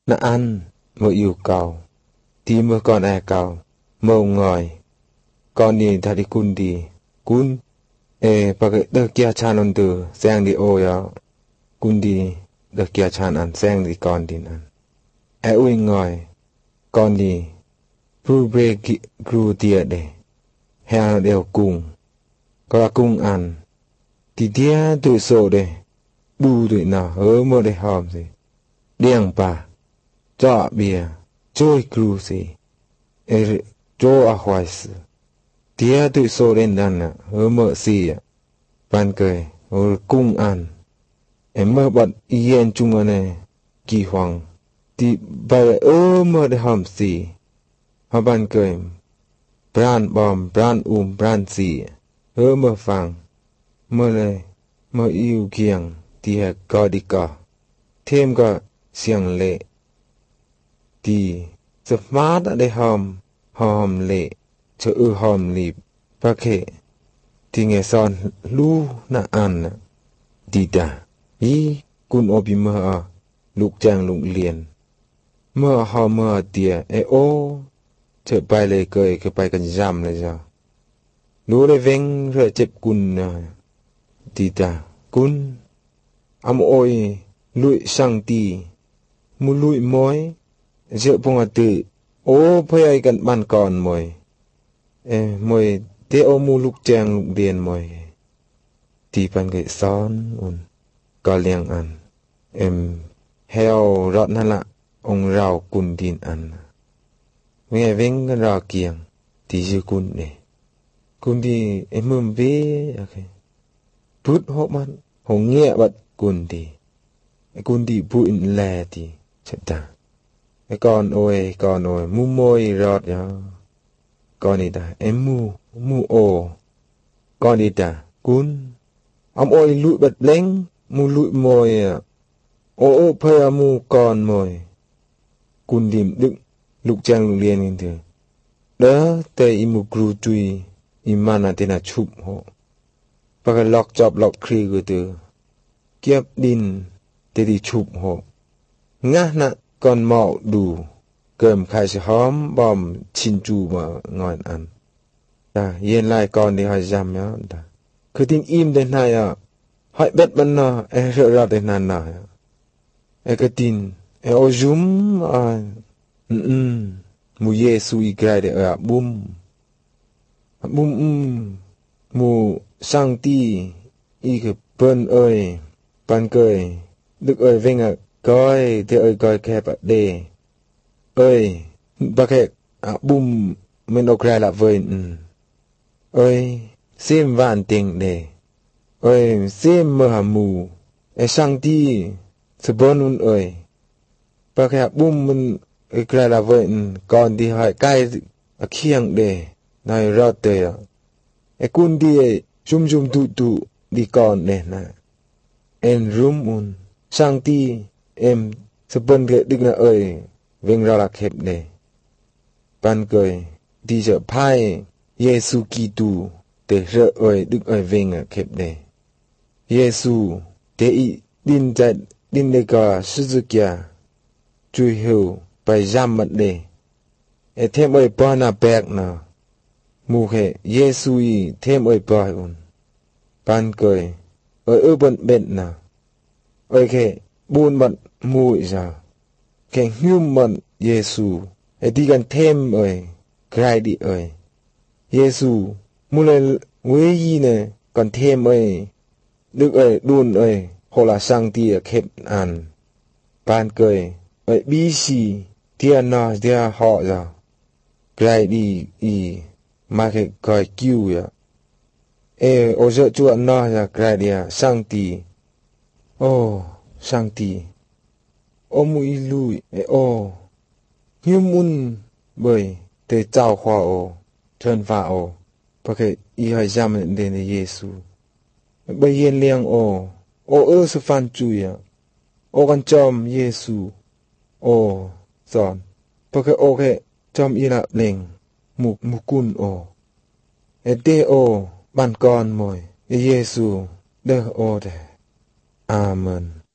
nó ăn mơ yêu cầu thì mơ con ai cầu mơ ngồi con đi thà đi cun đi cun bà cái đợt kia chan on từ sang đi ô ya cun đi đợt kia chan ăn sang đi con đi ăn ui ngồi con đi pru bre gru tia de hè đều cùng có là cùng ăn thì tia tụi sổ de bu tụi nào hớ mơ de hòm gì điang bà cho bia trôi gru gì cho à hoài sự tia tụi sổ đến đàn à hớ mơ gì à ban cười hớ cùng ăn em mơ bật yên chung ở này kỳ hoàng thì bài mơ de hòm gì họ ban cười brand bom brand brand gì hớ mơ phẳng mơ lệ mơ yêu kiềng thì hệ có đi có thêm có xiang lệ thì sập mát đã để hòm lệ cho hòm lịp bác hệ thì nghe son lu na ăn đi đã ý cun obi mơ lục trang lục liền mơ hòm mơ tìa ô trở bài lệ cười cái bài cần giảm lại giờ lú lại veng rồi chép cun đi đã cun ôi lụi sang tì mu lụi mối giữa bông tử phơi ai cần bàn còn mồi mồi thế mu lục trang lục điền mồi thì bàn cái son có liang ăn heo rótนั่นละông rau cun tin ăn nghe veng cái rau kiềng thì chưa cun này cun đi mum về phút hộp mắt hồng nghe bật cun đi bụi lè thì chết ta con ơi mu môi rót ya con đi ta mu con đi ta cun ôi lụi bật lén mu lụi môi phơi mu con môi cun điểm đựng lục trang lục liền như thế đó tây imu gru tui imana tena chụp hộ và cái lọc chọc lọc khri của từ kiếp đin tê đi chụp hộ ngã nạ con mạo đủ cơm khai sẽ hóm bom chín chu mà ngon ăn ta yên lại con đi hỏi dăm nhá ta cứ tin im đến này hỏi bet bên nào sợ ra đến nan nào cái tin ô zoom mu Yesu igrai de bum mu sang ti cái bên ơi ban cười đức ơi vinh coi thế ơi coi kẹp đề ơi bác hệ bum mình ok là vơi ơi xem vạn tiếng đề ơi xem mơ mù sang ti sờ bơn ơi bác hệ bum mình ok là vơi còn đi hỏi cái khiêng đề này rót đề cun đi zoom tụ đi còn nè nè en room sang ti sờ bơn cái đừng là ơi vinh ra là khép đề ban cười đi chợ phai Giêsu Kitô để rợ ơi đức ơi vinh khép đề Giêsu để din chạy din để cả sư kia chui hiểu bài giam mật đề thêm ơi bao na bẹc na mù hệ Giêsu thêm ơi bao ban cười ơi bận bận na ơi khe buôn bận mùi ra khe nhum bận Giêsu đi gần thêm ơi cái đi ơi Giêsu mua lại nguy gì nè còn thêm ơi đức ơi đun ơi hồ là sang tia khép ăn ban cười ơi bí xì tia nó tia họ ra cái đi mà cái coi cứu ya ô giờ chúa nó ra cái đi sang ti sang ti mui lui human bởi để trao khoa thân vào bởi cái hai giam đến Giêsu bây giờ liang sự phản chui con chom Giêsu giòn bởi cái chom ila leng mục cun để ban con mồi Giêsu đỡ thế amen.